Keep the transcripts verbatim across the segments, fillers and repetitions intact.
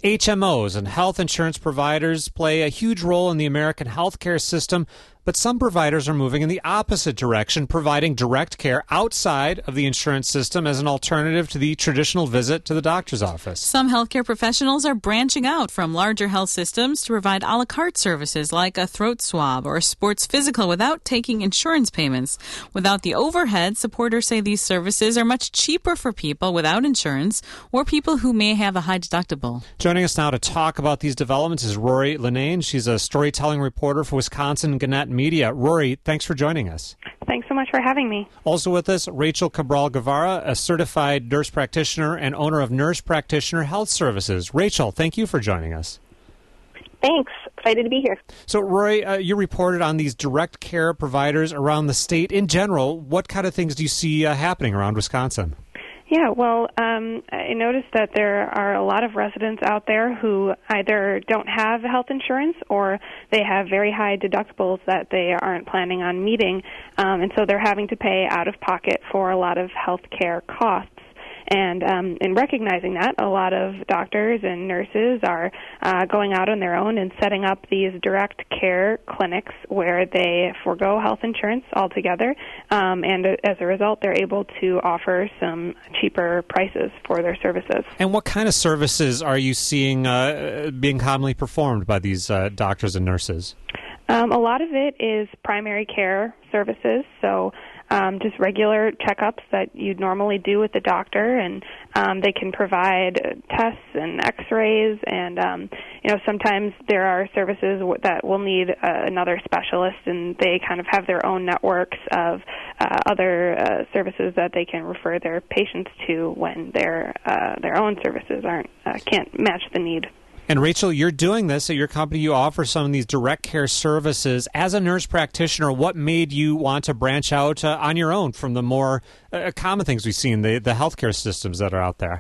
H M Os and health insurance providers play a huge role in the American healthcare system, but some providers are moving in the opposite direction, providing direct care outside of the insurance system as an alternative to the traditional visit to the doctor's office. Some healthcare professionals are branching out from larger health systems to provide a la carte services like a throat swab or a sports physical without taking insurance payments. Without the overhead, supporters say these services are much cheaper for people without insurance or people who may have a high deductible. Joining us now to talk about these developments is Rory Linnane. She's a storytelling reporter for Wisconsin Gannett Media. Rory, thanks for joining us. Thanks so much for having me. Also with us, Rachel Cabral Guevara, a certified nurse practitioner and owner of Nurse Practitioner Health Services. Rachel, thank you for joining us. Thanks. Excited to be here. So, Rory, uh, you reported on these direct care providers around the state. In general, what kind of things do you see uh, happening around Wisconsin? Yeah, well, um, I noticed that there are a lot of residents out there who either don't have health insurance or they have very high deductibles that they aren't planning on meeting, um, and so they're having to pay out of pocket for a lot of health care costs. And um, in recognizing that, a lot of doctors and nurses are uh, going out on their own and setting up these direct care clinics where they forego health insurance altogether, um, and as a result, they're able to offer some cheaper prices for their services. And what kind of services are you seeing uh, being commonly performed by these uh, doctors and nurses? Um, a lot of it is primary care services, so Um, just regular checkups that you'd normally do with the doctor, and um, they can provide tests and x-rays, and um, you know, sometimes there are services w- that will need uh, another specialist, and they kind of have their own networks of uh, other uh, services that they can refer their patients to when their uh, their own services aren't uh, can't match the need. And Rachel, you're doing this at your company. You offer some of these direct care services. As a nurse practitioner, what made you want to branch out uh, on your own from the more uh, common things we see in the, the healthcare systems that are out there?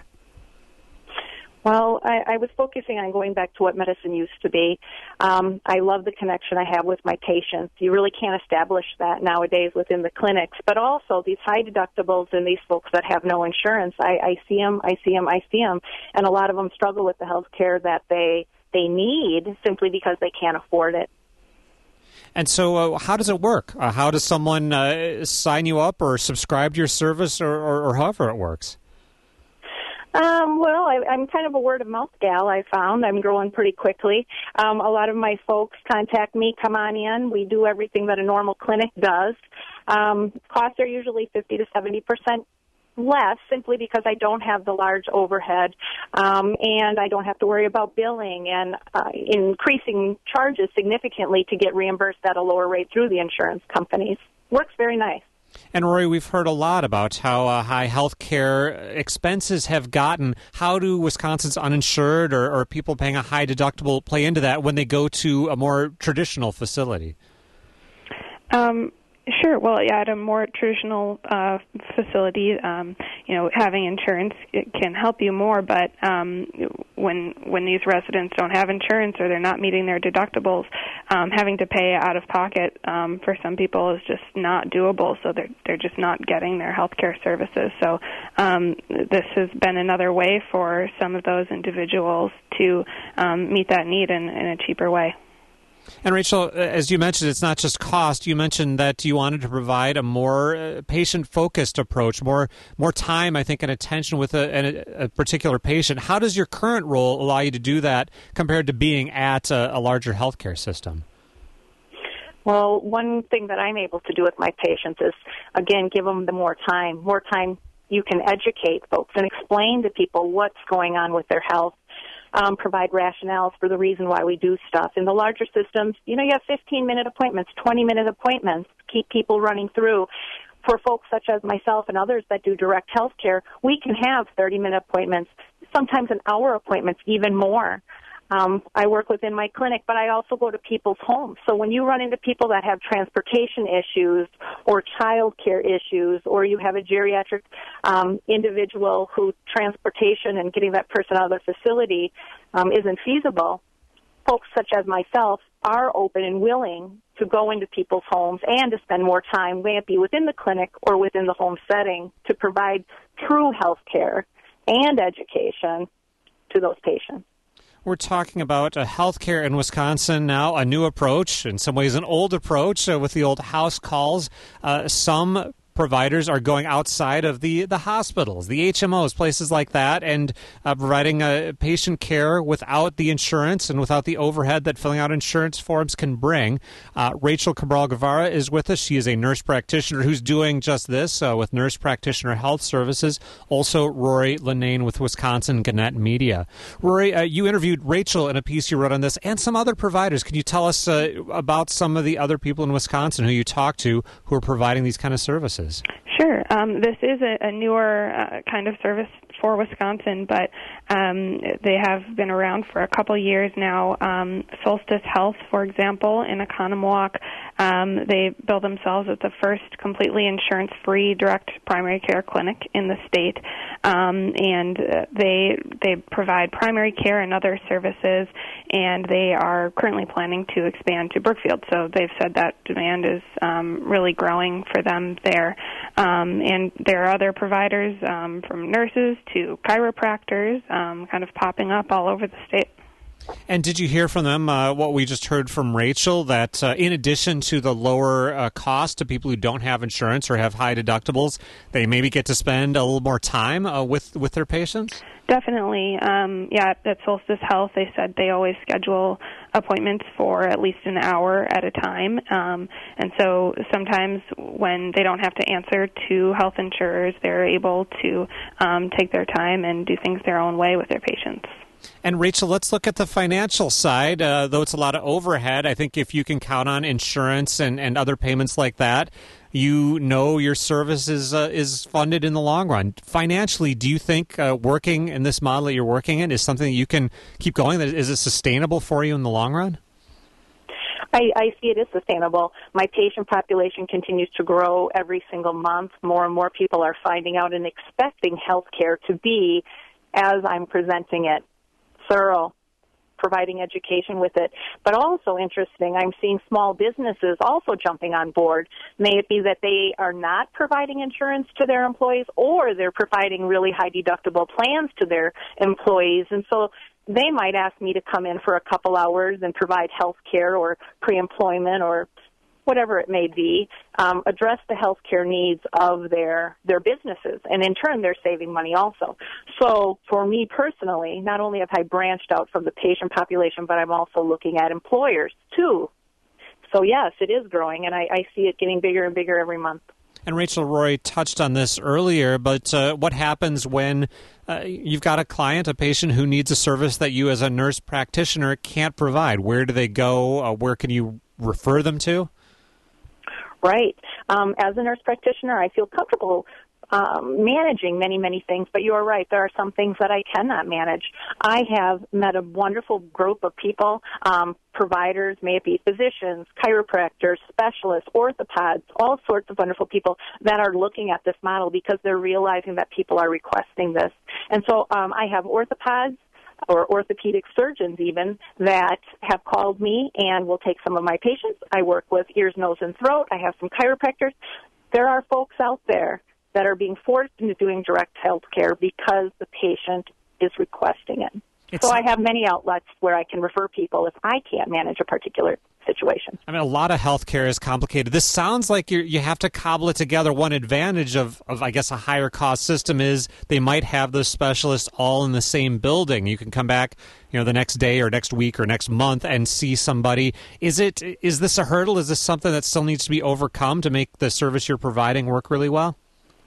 Well, I, I was focusing on going back to what medicine used to be. Um, I love the connection I have with my patients. You really can't establish that nowadays within the clinics. But also these high deductibles and these folks that have no insurance, I, I see them, I see them, I see them. And a lot of them struggle with the health care that they, they need simply because they can't afford it. And so uh, how does it work? Uh, how does someone uh, sign you up or subscribe to your service or, or, or however it works? Um, well, I, I'm kind of a word-of-mouth gal, I found. I'm growing pretty quickly. Um, a lot of my folks contact me, come on in. We do everything that a normal clinic does. Um, costs are usually fifty to seventy percent less simply because I don't have the large overhead, um, and I don't have to worry about billing and uh, increasing charges significantly to get reimbursed at a lower rate through the insurance companies. Works very nice. And Rory, we've heard a lot about how uh, high health care expenses have gotten. How do Wisconsin's uninsured or, or people paying a high deductible play into that when they go to a more traditional facility? Um, Sure. Well, yeah, at a more traditional uh, facility, um, you know, having insurance it can help you more. But um, when when these residents don't have insurance or they're not meeting their deductibles, um, having to pay out of pocket um, for some people is just not doable. So they're they're just not getting their health care services. So um, this has been another way for some of those individuals to um, meet that need in, in a cheaper way. And Rachel, as you mentioned, it's not just cost. You mentioned that you wanted to provide a more uh, patient-focused approach, more more time, I think, and attention with a, a, a particular patient. How does your current role allow you to do that compared to being at a, a larger healthcare system? Well, one thing that I'm able to do with my patients is, again, give them the more time. More time you can educate folks and explain to people what's going on with their health. Um, provide rationales for the reason why we do stuff. In the larger systems, you know, you have fifteen-minute appointments, twenty-minute appointments, keep people running through. For folks such as myself and others that do direct health care, we can have thirty-minute appointments, sometimes an hour appointments, even more. Um, I work within my clinic, but I also go to people's homes. So when you run into people that have transportation issues or child care issues, or you have a geriatric um, individual who transportation and getting that person out of the facility um, isn't feasible, folks such as myself are open and willing to go into people's homes and to spend more time, may it be within the clinic or within the home setting, to provide true health care and education to those patients. We're talking about uh, healthcare in Wisconsin now, a new approach, in some ways an old approach uh, with the old house calls. Uh, some providers are going outside of the, the hospitals, the H M Os, places like that, and uh, providing uh, patient care without the insurance and without the overhead that filling out insurance forms can bring. Uh, Rachel Cabral Guevara is with us. She is a nurse practitioner who's doing just this uh, with Nurse Practitioner Health Services. Also, Rory Linnane with Wisconsin Gannett Media. Rory, uh, you interviewed Rachel in a piece you wrote on this and some other providers. Can you tell us uh, about some of the other people in Wisconsin who you talked to who are providing these kind of services? Sure. Um, this is a, a newer uh, kind of service for Wisconsin, but um, they have been around for a couple years now. Um, Solstice Health, for example, in Oconomowoc, um, they bill themselves as the first completely insurance-free direct primary care clinic in the state, um, and uh, they they provide primary care and other services, and they are currently planning to expand to Brookfield. So they've said that demand is um, really growing for them there. Um, and there are other providers, um, from nurses to chiropractors, um, kind of popping up all over the state. And did you hear from them uh, what we just heard from Rachel, that uh, in addition to the lower uh, cost to people who don't have insurance or have high deductibles, they maybe get to spend a little more time uh, with, with their patients? Definitely. Um, yeah, at Solstice Health, they said they always schedule appointments for at least an hour at a time. Um, and so sometimes when they don't have to answer to health insurers, they're able to um, take their time and do things their own way with their patients. And Rachel, let's look at the financial side. Uh, though it's a lot of overhead, I think if you can count on insurance and, and other payments like that, you know your service is, uh, is funded in the long run. Financially, do you think uh, working in this model that you're working in is something that you can keep going? Is it sustainable for you in the long run? I, I see it is sustainable. My patient population continues to grow every single month. More and more people are finding out and expecting health care to be, as I'm presenting it, thorough, providing education with it. But also interesting, I'm seeing small businesses also jumping on board. May it be that they are not providing insurance to their employees, or they're providing really high deductible plans to their employees. And so they might ask me to come in for a couple hours and provide health care or pre-employment or whatever it may be, um, address the health care needs of their, their businesses. And in turn, they're saving money also. So for me personally, not only have I branched out from the patient population, but I'm also looking at employers too. So yes, it is growing, and I, I see it getting bigger and bigger every month. And Rachel, Rory touched on this earlier, but uh, what happens when uh, you've got a client, a patient who needs a service that you as a nurse practitioner can't provide? Where do they go? Uh, where can you refer them to? Right. Um, as a nurse practitioner, I feel comfortable um, managing many, many things, but you are right. There are some things that I cannot manage. I have met a wonderful group of people, um, providers, may it be physicians, chiropractors, specialists, orthopods, all sorts of wonderful people that are looking at this model because they're realizing that people are requesting this. And so um, I have orthopods, or orthopedic surgeons even, that have called me and will take some of my patients. I work with ears, nose, and throat. I have some chiropractors. There are folks out there that are being forced into doing direct health care because the patient is requesting it. It's, so I have many outlets where I can refer people if I can't manage a particular situation. I mean, a lot of healthcare is complicated. This sounds like you you have to cobble it together. One advantage of, of, I guess, a higher cost system is they might have those specialists all in the same building. You can come back, you know, the next day or next week or next month and see somebody. Is it is this a hurdle? Is this something that still needs to be overcome to make the service you're providing work really well?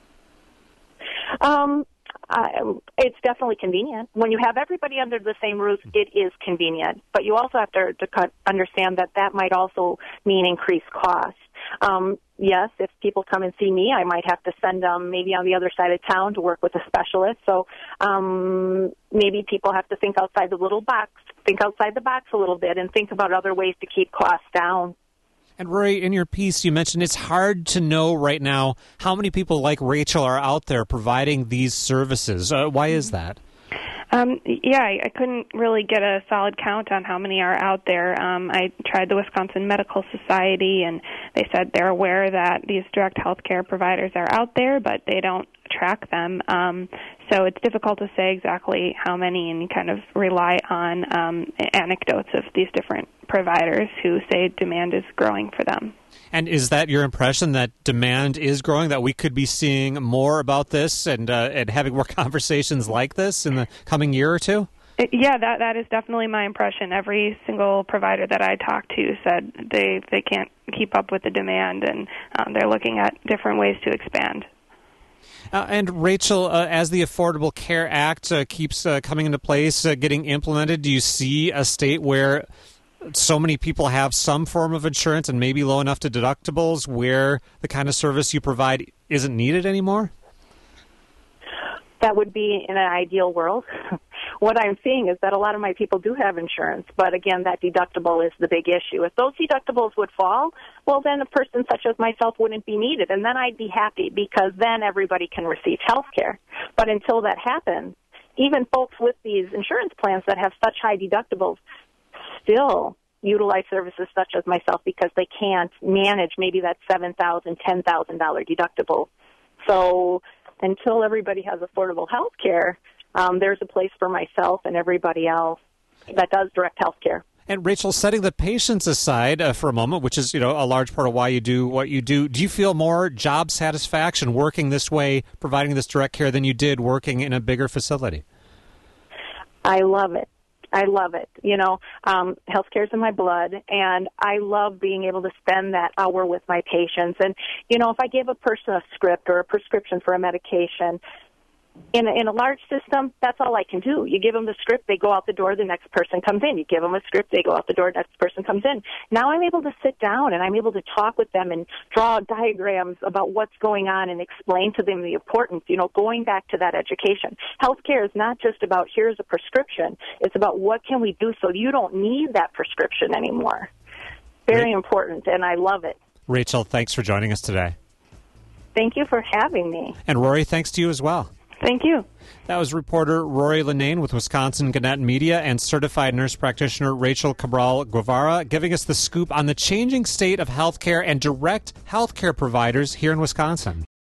Um. Uh, it's definitely convenient. When you have everybody under the same roof, it is convenient. But you also have to, to cut, understand that that might also mean increased costs. Um, yes, if people come and see me, I might have to send them maybe on the other side of town to work with a specialist. So um, maybe people have to think outside the little box, think outside the box a little bit, and think about other ways to keep costs down. And Rory, in your piece, you mentioned it's hard to know right now how many people like Rachel are out there providing these services. Uh, why is that? Um, yeah, I, I couldn't really get a solid count on how many are out there. Um, I tried the Wisconsin Medical Society, and they said they're aware that these direct health care providers are out there, but they don't track them. Um, so it's difficult to say exactly how many, and you kind of rely on um, anecdotes of these different providers who say demand is growing for them. And is that your impression, that demand is growing, that we could be seeing more about this and uh, and having more conversations like this in the coming year or two? Yeah, that that is definitely my impression. Every single provider that I talked to said they, they can't keep up with the demand, and um, they're looking at different ways to expand. Uh, and Rachel, uh, as the Affordable Care Act uh, keeps uh, coming into place, uh, getting implemented, do you see a state where so many people have some form of insurance and maybe low enough to deductibles where the kind of service you provide isn't needed anymore? That would be in an ideal world. What I'm seeing is that a lot of my people do have insurance, but again, that deductible is the big issue. If those deductibles would fall, well, then a person such as myself wouldn't be needed, and then I'd be happy because then everybody can receive health care. But until that happens, even folks with these insurance plans that have such high deductibles still utilize services such as myself because they can't manage maybe that seven thousand dollars, ten thousand dollars deductible. So until everybody has affordable health care, um, there's a place for myself and everybody else that does direct health care. And Rachel, setting the patients aside uh, for a moment, which is, you know, a large part of why you do what you do, do you feel more job satisfaction working this way, providing this direct care, than you did working in a bigger facility? I love it. I love it. You know, um, healthcare's in my blood, and I love being able to spend that hour with my patients. And, you know, if I give a person a script or a prescription for a medication, in a, in a large system, that's all I can do. You give them the script, they go out the door, the next person comes in. You give them a script, they go out the door, the next person comes in. Now I'm able to sit down and I'm able to talk with them and draw diagrams about what's going on and explain to them the importance, you know, going back to that education. Healthcare is not just about here's a prescription. It's about what can we do so you don't need that prescription anymore. Very important, and I love it. Rachel, thanks for joining us today. Thank you for having me. And Rory, thanks to you as well. Thank you. That was reporter Rory Linnane with Wisconsin Gannett Media and certified nurse practitioner Rachel Cabral Guevara giving us the scoop on the changing state of healthcare and direct healthcare providers here in Wisconsin.